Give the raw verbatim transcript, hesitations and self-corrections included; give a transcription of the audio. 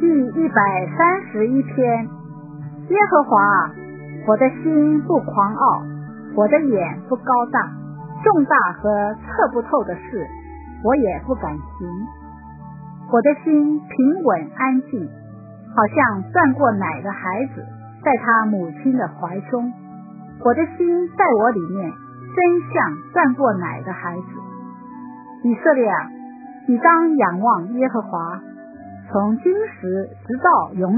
第一百三十一篇。耶和华，我的心不狂傲，我的眼不高大，重大和测不透的事，我也不敢行。我的心平稳安静，好像断过奶的孩子，在他母亲的怀中。我的心在我里面，真像断过奶的孩子。以色列啊，你当仰望耶和华，从今时直到永远。